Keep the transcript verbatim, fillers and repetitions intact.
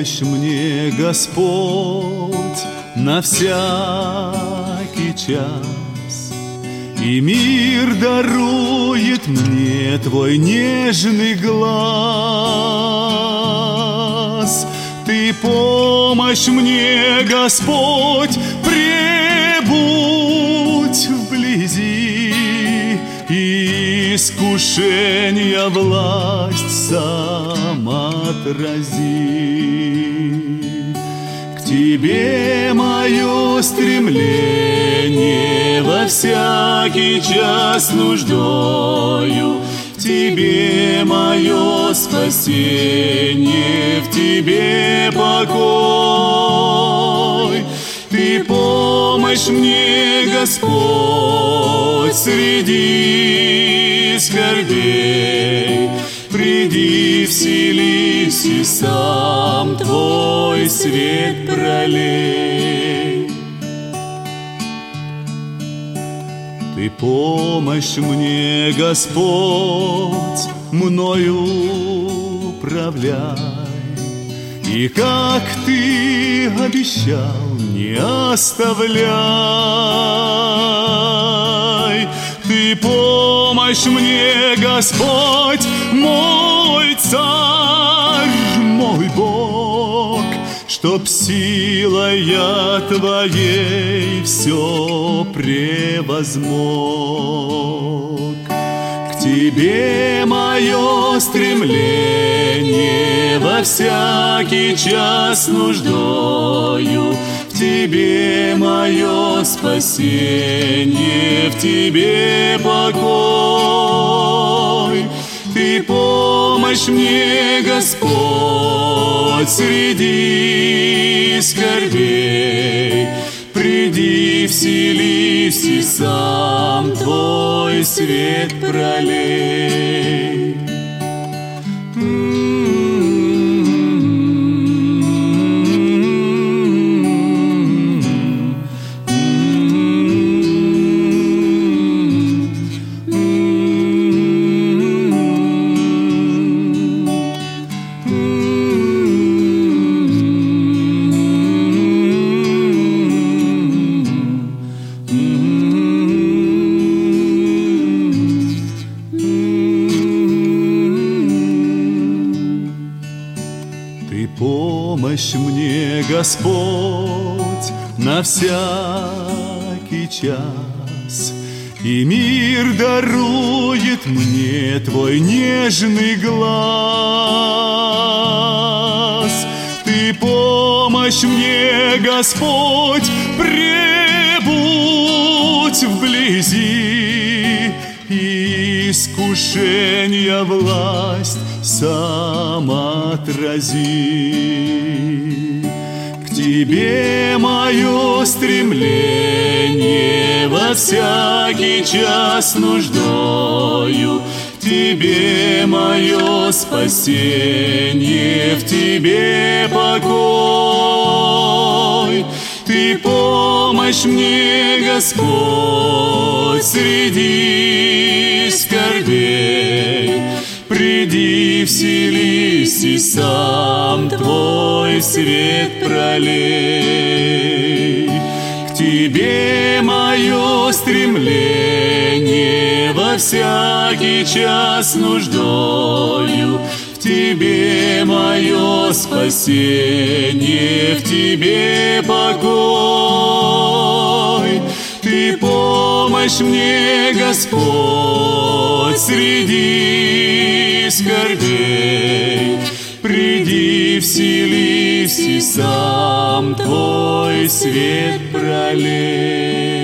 помощь мне, Господь, на всякий час, и мир дарует мне Твой нежный глаз. Ты помощь мне, Господь, пребудь вблизи, и искушения власть сам отрази. К Тебе мое стремление во всякий час нуждою, в Тебе мое спасение, в Тебе покой. Ты помощь мне, Господь, среди скорбей. Приди, вселись и сам Твой свет пролей. Ты помощь мне, Господь, мною управляй, и как Ты обещал, не оставляй. Ты помощь мне, Господь, мой Царь, мой Бог, чтоб силой я Твоей все превозмог. К Тебе мое стремление во всякий час нуждою, в Тебе мое спасение, в Тебе покой. Ты помощь мне, Господь, среди скорбей. Приди, вселись и сам Твой свет пролей. Ты помощь мне, Господь, на всякий час, и мир дарует мне Твой нежный глаз. Ты помощь мне, Господь, пребудь вблизи, и искушения власть сам отрази. К Тебе мое стремление во всякий час нуждою, в Тебе мое спасение, в Тебе покой. Ты помощь мне, Господь, среди скорбей. Приди, вселись и сам Твой свет пролей. К Тебе мое стремление во всякий час нуждою, в Тебе мое спасение, в Тебе покой. Ты помощь мне, Господь, среди скорбей. Приди, вселись и сам Твой свет пролей.